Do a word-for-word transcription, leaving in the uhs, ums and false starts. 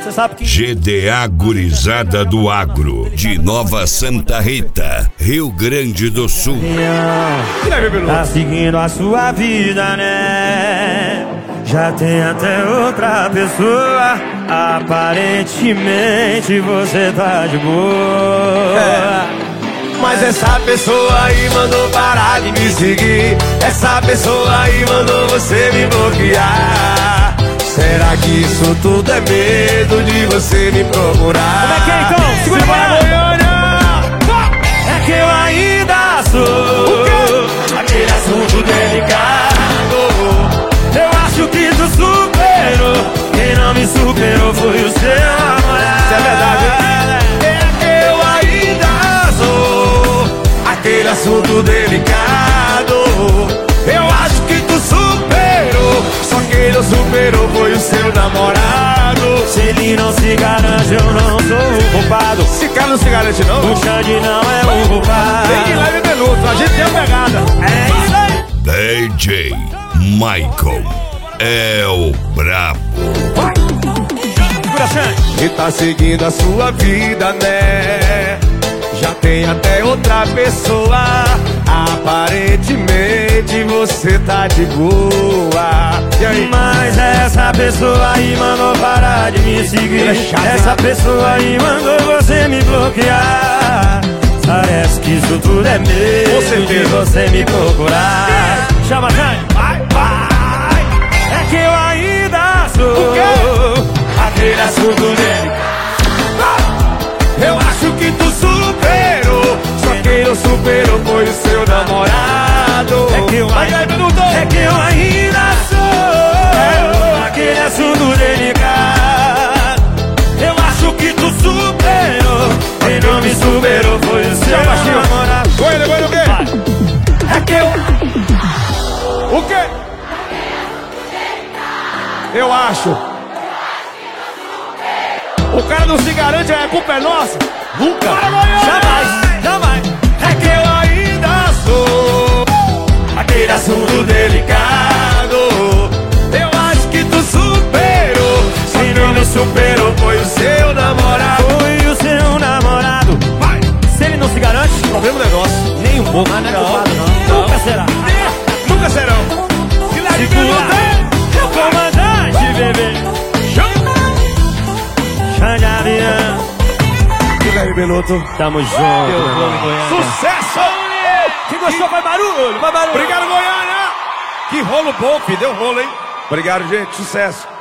Cê sabe que... G D A Gurizada do Agro, de Nova Santa Rita, Rio Grande do Sul. Tá seguindo a sua vida, né? Já tem até outra pessoa. Aparentemente você tá de boa, é. Mas essa pessoa aí mandou parar de me seguir. Essa pessoa aí mandou você me bloquear. Será que isso tudo é medo de você me procurar? Como é que é então? Segura para Goiânia! É que eu ainda sou aquele assunto delicado. Eu acho que tu superou. Quem não me superou foi o seu namorado. Isso é verdade. É que eu ainda sou aquele assunto delicado. Eu acho que tu superou. Só quem não superou foi o seu namorado. Se ele não se garante, eu não sou o culpado. Esse cara não se garante não. O Xande não é o culpado. Tem que leve minuto, a gente tem a pegada. É isso aí. D J Michael é o brabo. E tá seguindo a sua vida, né? Já tem até outra pessoa. Aparentemente você tá de boa. E aí? Mas essa pessoa aí mandou parar de me seguir. É chato, essa né? pessoa aí mandou você me bloquear. Parece que isso tudo é medo de você me procurar. Chama, Jane. Vai, vai. É que eu ainda sou aquele assunto dele. Eu acho que tu superou. Só quem não superou foi o seu namorado. É que eu ainda, é que eu ainda sou aquele assunto delicado. Eu acho que tu superou. Quem não me superou foi o seu namorado. Goiânia, Goiânia, o quê? É que eu... O quê? Eu acho. O cara não se garante, a culpa é nossa. Nunca. Bora, Goiânia! Jamais, jamais. É que eu ainda sou Aquele assunto delicado. Eu acho que tu superou. Só quem não superou foi o seu namorado. foi o seu namorado. Vai! Se ele não se garante, Problema do negócio. nem um pouco. Mas não é culpado, não. Nunca será. Nunca serão. Segura. O comandante, bebê. Xande Avião. Diga aí, Beloto. Tamo junto. Sucesso! Quem gostou, vai barulho, vai barulho. Obrigado, Goiânia! Que rolo bom, filho. Deu rolo, hein? Obrigado, gente. Sucesso.